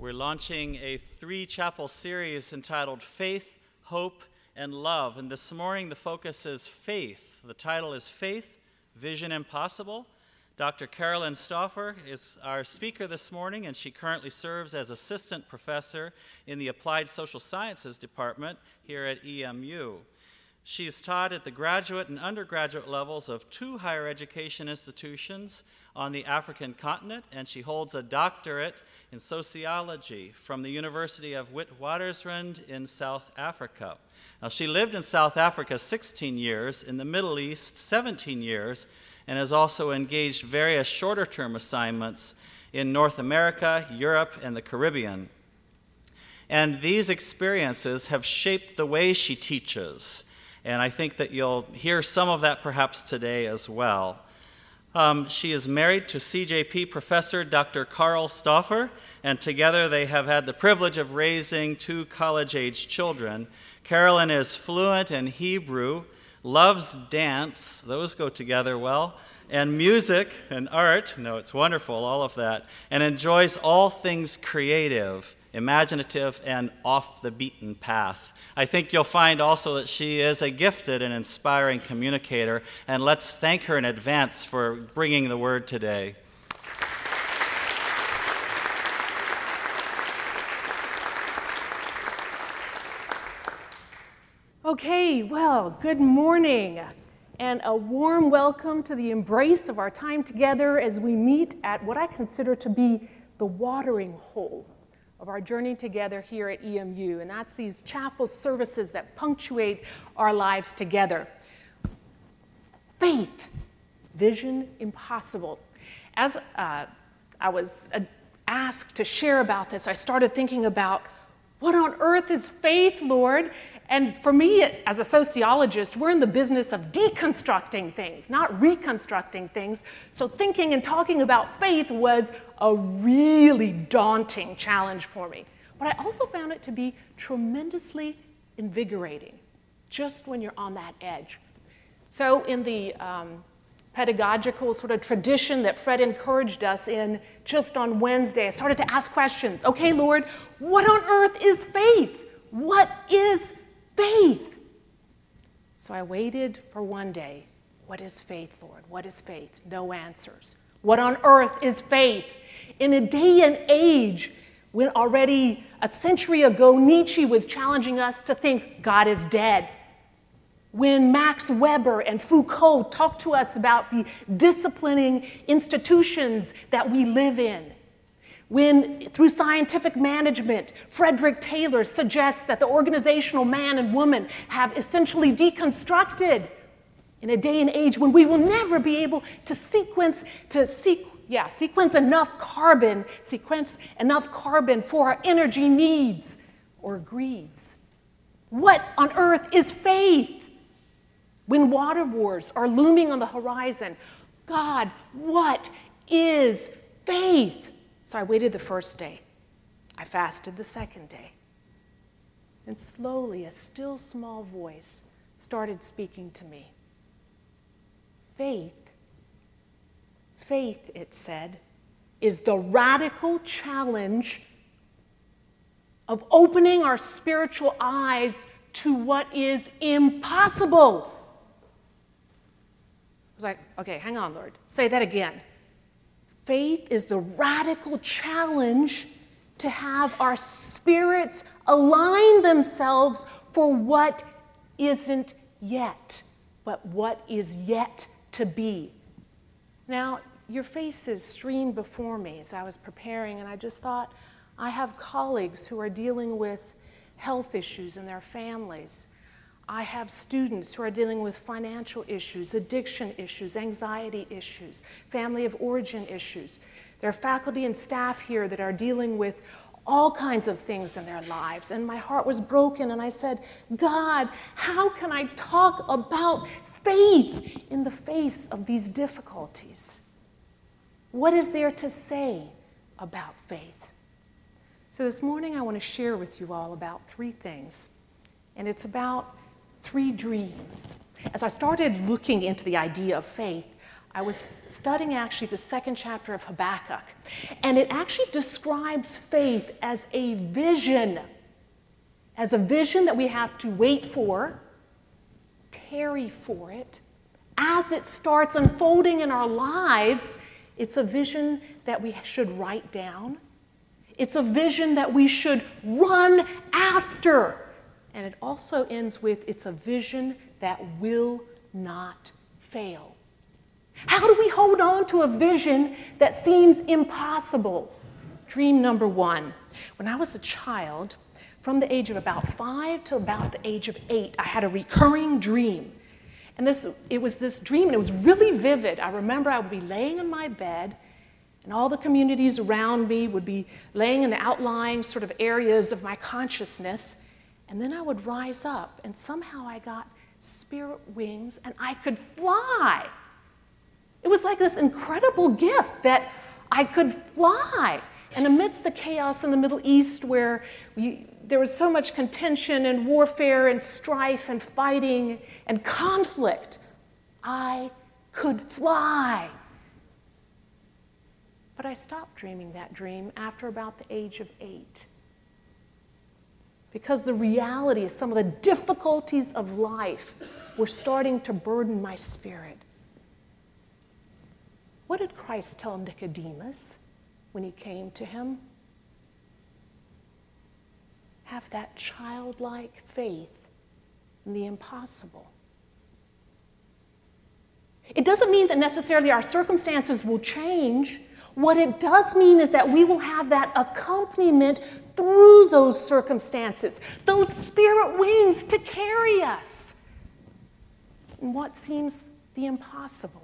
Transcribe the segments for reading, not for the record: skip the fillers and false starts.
We're launching a 3-chapel series entitled Faith, Hope, and Love. And this morning the focus is faith. The title is Faith, Vision Impossible. Dr. Carolyn Stauffer is our speaker this morning, and she currently serves as assistant professor in the Applied Social Sciences Department here at EMU. She's taught at the graduate and undergraduate levels of 2 higher education institutions on the African continent, and she holds a doctorate in sociology from the University of Witwatersrand in South Africa. Now, she lived in South Africa 16 years, in the Middle East 17 years, and has also engaged various shorter-term assignments in North America, Europe, and the Caribbean. And these experiences have shaped the way she teaches, and I think that you'll hear some of that perhaps today as well. She is married to CJP professor Dr. Carl Stauffer, and together they have had the privilege of raising 2 college-age children. Carolyn is fluent in Hebrew, loves dance, those go together well, and music and art, no, it's wonderful, all of that, and enjoys all things creative, imaginative, and off the beaten path. I think you'll find also that she is a gifted and inspiring communicator, and let's thank her in advance for bringing the word today. Okay, well, good morning, and a warm welcome to the embrace of our time together as we meet at what I consider to be the watering hole of our journey together here at EMU, and that's these chapel services that punctuate our lives together. Faith, vision impossible. As I was asked to share about this, I started thinking about what on earth is faith, Lord? And for me, as a sociologist, we're in the business of deconstructing things, not reconstructing things. So thinking and talking about faith was a really daunting challenge for me. But I also found it to be tremendously invigorating, just when you're on that edge. So in the pedagogical sort of tradition that Fred encouraged us in just on Wednesday, I started to ask questions. Okay, Lord, what on earth is faith? What is faith? So I waited for one day. What is faith, Lord? What is faith? No answers. What on earth is faith? In a day and age when already a century ago Nietzsche was challenging us to think God is dead. When Max Weber and Foucault talked to us about the disciplining institutions that we live in. When, through scientific management, Frederick Taylor suggests that the organizational man and woman have essentially deconstructed in a day and age when we will never be able to sequence enough carbon for our energy needs or greeds. What on earth is faith? When water wars are looming on the horizon, God, what is faith? So I waited the first day. I fasted the second day. And slowly, a still small voice started speaking to me. Faith, it said, is the radical challenge of opening our spiritual eyes to what is impossible. I was like, okay, hang on, Lord. Say that again. Faith is the radical challenge to have our spirits align themselves for what isn't yet, but what is yet to be. Now, your faces streamed before me as I was preparing, and I just thought, I have colleagues who are dealing with health issues in their families. I have students who are dealing with financial issues, addiction issues, anxiety issues, family of origin issues. There are faculty and staff here that are dealing with all kinds of things in their lives. And my heart was broken, and I said, God, how can I talk about faith in the face of these difficulties? What is there to say about faith? So this morning I want to share with you all about 3 things. And it's about 3 dreams. As I started looking into the idea of faith, I was studying actually the second chapter of Habakkuk, and it actually describes faith as a vision that we have to wait for, tarry for it. As it starts unfolding in our lives, it's a vision that we should write down. It's a vision that we should run after. And it also ends with, it's a vision that will not fail. How do we hold on to a vision that seems impossible? Dream number one. When I was a child, from the age of about 5 to about the age of 8, I had a recurring dream. And it was this dream, and it was really vivid. I remember I would be laying in my bed, and all the communities around me would be laying in the outlying sort of areas of my consciousness. And then I would rise up, and somehow I got spirit wings, and I could fly. It was like this incredible gift that I could fly. And amidst the chaos in the Middle East, where there was so much contention and warfare and strife and fighting and conflict, I could fly. But I stopped dreaming that dream after about the age of 8. Because the reality of some of the difficulties of life were starting to burden my spirit. What did Christ tell Nicodemus when he came to him? Have that childlike faith in the impossible. It doesn't mean that necessarily our circumstances will change. What it does mean is that we will have that accompaniment through those circumstances, those spirit wings to carry us in what seems the impossible.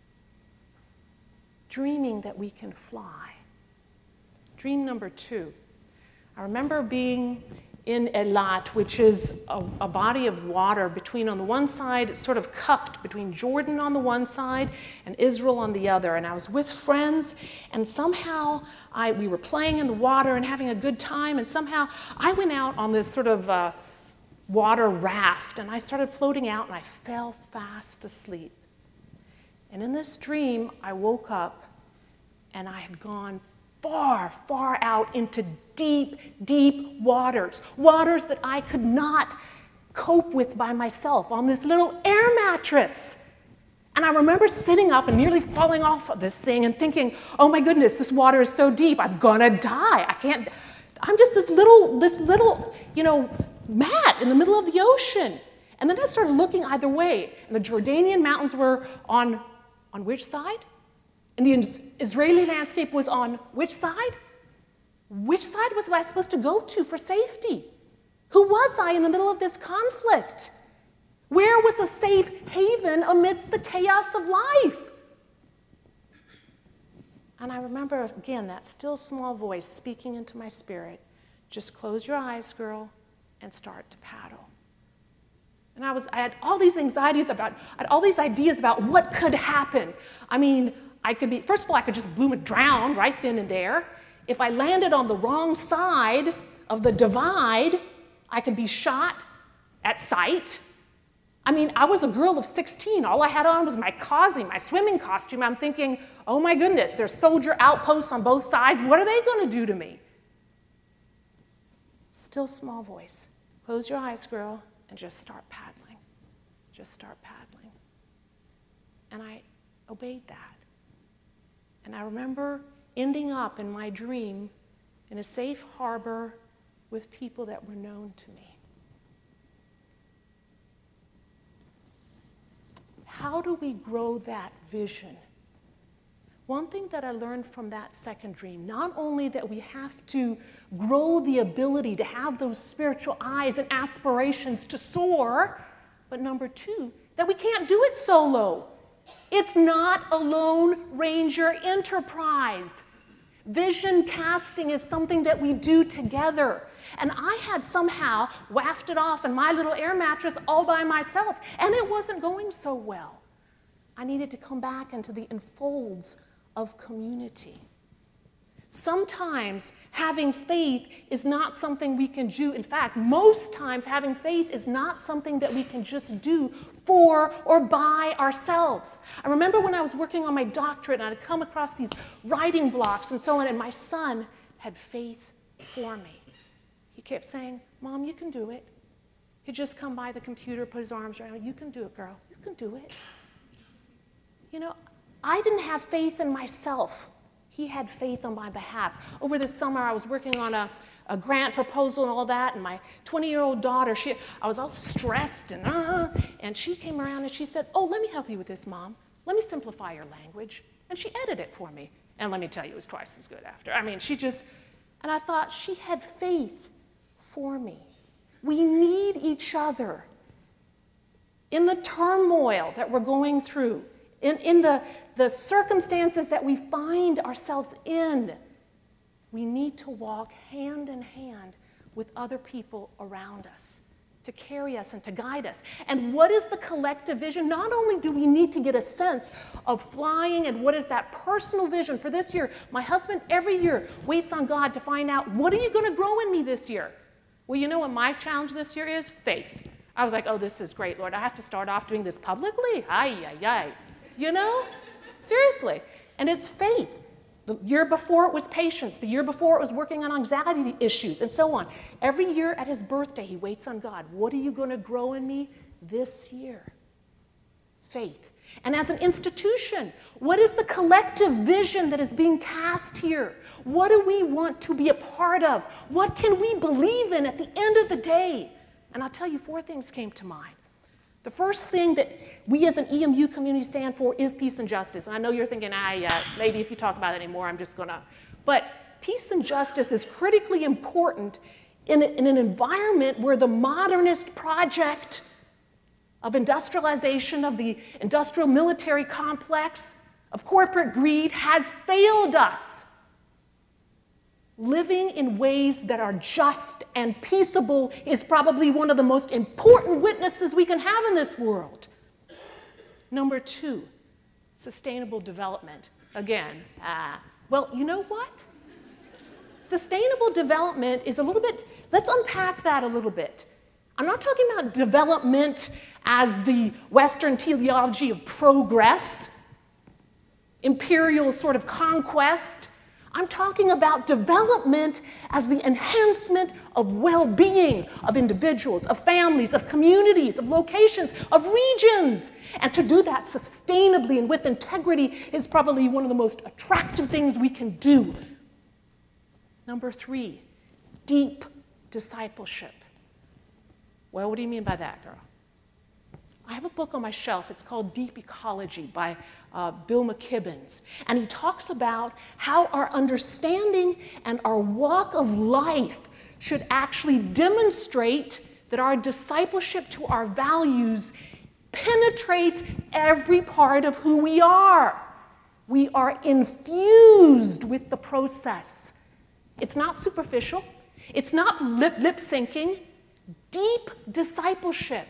Dreaming that we can fly. Dream number 2. I remember being in Eilat, which is a body of water between, on the one side, it's sort of cupped between Jordan on the one side and Israel on the other. And I was with friends, and somehow we were playing in the water and having a good time, and somehow I went out on this sort of water raft, and I started floating out, and I fell fast asleep. And in this dream, I woke up, and I had gone far, far out into deep, deep waters that I could not cope with by myself on this little air mattress. And I remember sitting up and nearly falling off of this thing and thinking, oh my goodness, this water is so deep, I'm gonna die. I'm just this little, mat in the middle of the ocean. And then I started looking either way, and the Jordanian mountains were on which side? And the Israeli landscape was on which side? Which side was I supposed to go to for safety? Who was I in the middle of this conflict? Where was a safe haven amidst the chaos of life? And I remember, again, that still small voice speaking into my spirit. Just close your eyes, girl, and start to paddle. And I had all these ideas about what could happen. I mean, first of all, I could just bloom and drown right then and there. If I landed on the wrong side of the divide, I could be shot at sight. I mean, I was a girl of 16. All I had on was my costume, my swimming costume. I'm thinking, oh my goodness, there's soldier outposts on both sides. What are they going to do to me? Still small voice. Close your eyes, girl, and just start paddling. Just start paddling. And I obeyed that. And I remember ending up in my dream in a safe harbor with people that were known to me. How do we grow that vision? One thing that I learned from that second dream, not only that we have to grow the ability to have those spiritual eyes and aspirations to soar, but number 2, that we can't do it solo. It's not a Lone Ranger enterprise. Vision casting is something that we do together. And I had somehow wafted off in my little air mattress all by myself, and it wasn't going so well. I needed to come back into the enfolds of community. Sometimes having faith is not something we can do. In fact, most times having faith is not something that we can just do for or by ourselves. I remember when I was working on my doctorate and I'd come across these writing blocks and so on, and my son had faith for me. He kept saying, "Mom, you can do it." He'd just come by the computer, put his arms around me. "You can do it, girl. You can do it." You know, I didn't have faith in myself. He had faith on my behalf. Over the summer, I was working on a grant proposal and all that, and my 20-year-old daughter, I was all stressed, and she came around and she said, "Oh, let me help you with this, Mom. Let me simplify your language." And she edited it for me. And let me tell you, it was twice as good after. I mean, and I thought, she had faith for me. We need each other in the turmoil that we're going through, in the circumstances that we find ourselves in. We need to walk hand in hand with other people around us to carry us and to guide us. And what is the collective vision? Not only do we need to get a sense of flying and what is that personal vision for this year. My husband every year waits on God to find out, what are you going to grow in me this year? Well, you know what my challenge this year is? Faith. I was like, "Oh, this is great, Lord. I have to start off doing this publicly? Ay. You know? Seriously. And it's faith. The year before it was patience. The year before it was working on anxiety issues and so on. Every year at his birthday, he waits on God. What are you going to grow in me this year? Faith. And as an institution, what is the collective vision that is being cast here? What do we want to be a part of? What can we believe in at the end of the day? And I'll tell you, 4 things came to mind. The first thing that we as an EMU community stand for is peace and justice. And I know you're thinking, lady, if you talk about it anymore, I'm just going to. But peace and justice is critically important in an environment where the modernist project of industrialization, of the industrial military complex, of corporate greed has failed us. Living in ways that are just and peaceable is probably one of the most important witnesses we can have in this world. Number 2, sustainable development. Again, well, you know what? Sustainable development is a little bit, let's unpack that a little bit. I'm not talking about development as the Western teleology of progress, imperial sort of conquest. I'm talking about development as the enhancement of well-being of individuals, of families, of communities, of locations, of regions. And to do that sustainably and with integrity is probably one of the most attractive things we can do. Number 3, deep discipleship. Well, what do you mean by that, girl? I have a book on my shelf. It's called Deep Ecology by Bill McKibbins. And he talks about how our understanding and our walk of life should actually demonstrate that our discipleship to our values penetrates every part of who we are. We are infused with the process. It's not superficial. It's not lip syncing. Deep discipleship.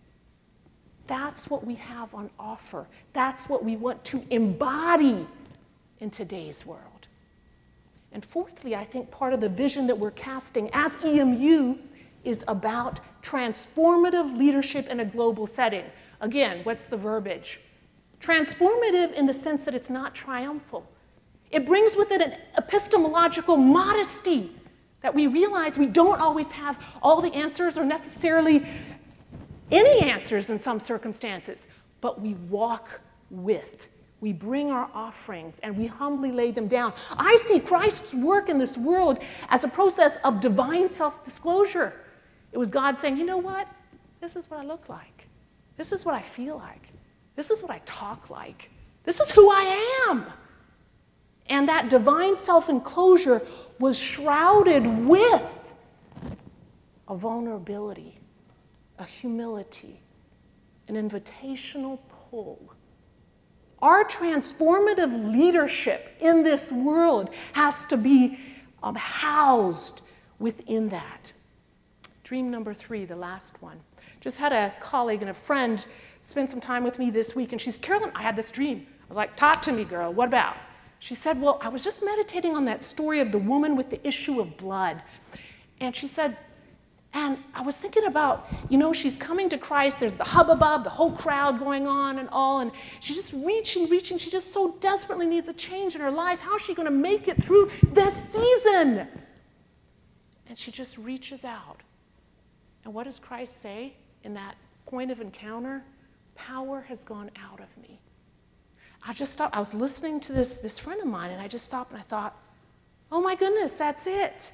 That's what we have on offer. That's what we want to embody in today's world. And fourthly, I think part of the vision that we're casting as EMU is about transformative leadership in a global setting. Again, what's the verbiage? Transformative in the sense that it's not triumphal. It brings with it an epistemological modesty that we realize we don't always have all the answers or necessarily any answers in some circumstances, but we walk with. We bring our offerings and we humbly lay them down. I see Christ's work in this world as a process of divine self-disclosure. It was God saying, you know what? This is what I look like. This is what I feel like. This is what I talk like. This is who I am. And that divine self-enclosure was shrouded with a vulnerability, a humility, an invitational pull. Our transformative leadership in this world has to be housed within that. Dream number 3, the last one. Just had a colleague and a friend spend some time with me this week, and she's, Carolyn, I had this dream. I was like, talk to me, girl, what about? She said, well, I was just meditating on that story of the woman with the issue of blood. And she said, and I was thinking about, she's coming to Christ. There's the hubbub, the whole crowd going on and all. And she's just reaching. She just so desperately needs a change in her life. How is she going to make it through this season? And she just reaches out. And what does Christ say in that point of encounter? Power has gone out of me. I just stopped. I was listening to this friend of mine, and I just stopped and I thought, oh my goodness, that's it.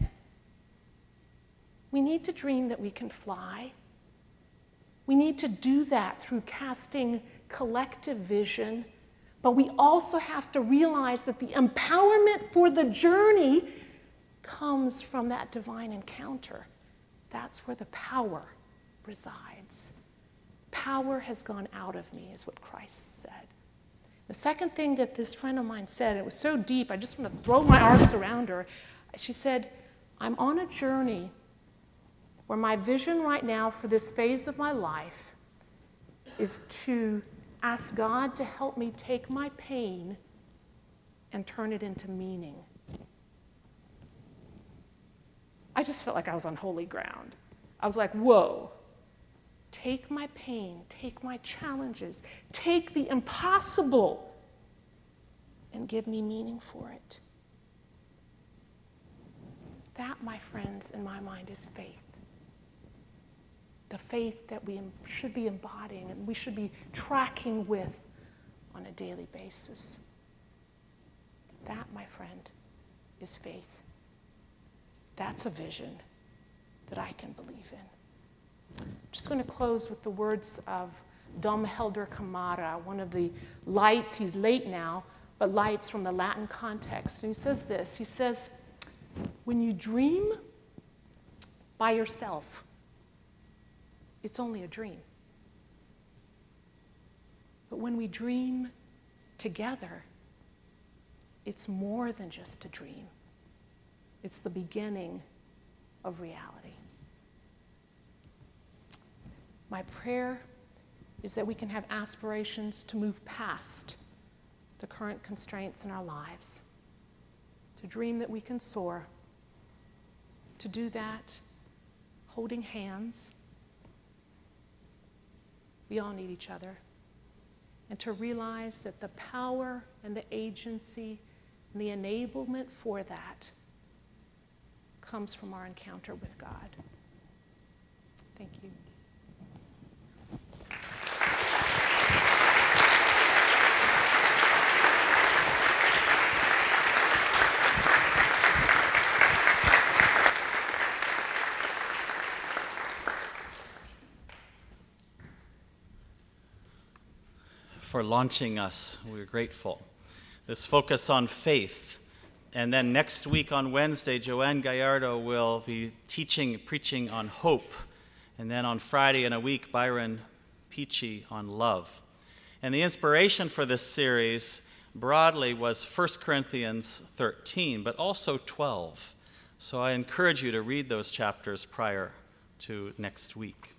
We need to dream that we can fly. We need to do that through casting collective vision, but we also have to realize that the empowerment for the journey comes from that divine encounter. That's where the power resides. Power has gone out of me, is what Christ said. The second thing that this friend of mine said, it was so deep, I just want to throw my arms around her. She said, I'm on a journey where my vision right now for this phase of my life is to ask God to help me take my pain and turn it into meaning. I just felt like I was on holy ground. I was like, whoa, take my pain, take my challenges, take the impossible and give me meaning for it. That, my friends, in my mind is faith. The faith that we should be embodying and we should be tracking with on a daily basis. That, my friend, is faith. That's a vision that I can believe in. I'm just going to close with the words of Dom Helder Camara, one of the lights. He's late now, but lights from the Latin context. And he says this. He says, when you dream by yourself, it's only a dream. But when we dream together, it's more than just a dream. It's the beginning of reality. My prayer is that we can have aspirations to move past the current constraints in our lives, to dream that we can soar, to do that holding hands. We all need each other. And to realize that the power and the agency and the enablement for that comes from our encounter with God. Thank you. For launching us. We're grateful. This focus on faith. And then next week on Wednesday, Joanne Gallardo will be preaching on hope. And then on Friday in a week, Byron Peachy on love. And the inspiration for this series broadly was 1 Corinthians 13, but also 12. So I encourage you to read those chapters prior to next week.